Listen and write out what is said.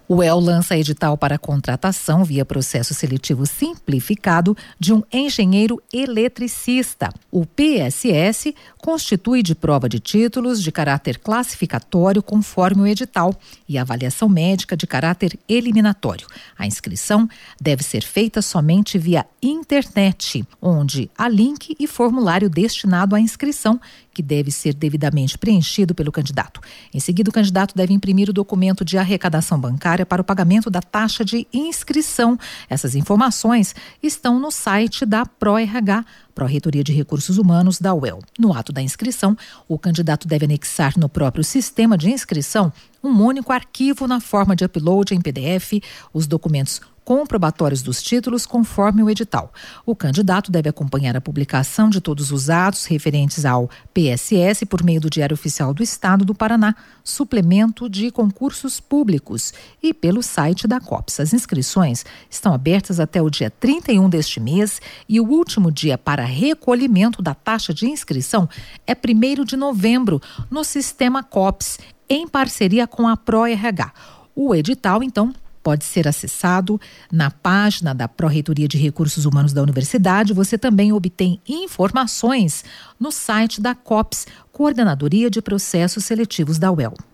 O UEL lança edital para contratação via processo seletivo simplificado de um engenheiro eletricista. O PSS constitui de prova de títulos de caráter classificatório conforme o edital e avaliação médica de caráter eliminatório. A inscrição deve ser feita somente via internet, onde há link e formulário destinado à inscrição, que deve ser devidamente preenchido pelo candidato. Em seguida, o candidato deve imprimir o documento de arrecadação bancária para o pagamento da taxa de inscrição. Essas informações estão no site da PRORH, Pró-Reitoria de Recursos Humanos da UEL. No ato da inscrição, o candidato deve anexar no próprio sistema de inscrição um único arquivo na forma de upload em PDF, os documentos comprobatórios dos títulos conforme o edital. O candidato deve acompanhar a publicação de todos os atos referentes ao PSS por meio do Diário Oficial do Estado do Paraná, suplemento de concursos públicos e pelo site da COPS. As inscrições estão abertas até o dia 31 deste mês e o último dia para recolhimento da taxa de inscrição é 1º de novembro no sistema COPS, em parceria com a PRORH. O edital, então, pode ser acessado na página da Pró-Reitoria de Recursos Humanos da Universidade. Você também obtém informações no site da COPS, Coordenadoria de Processos Seletivos da UEL.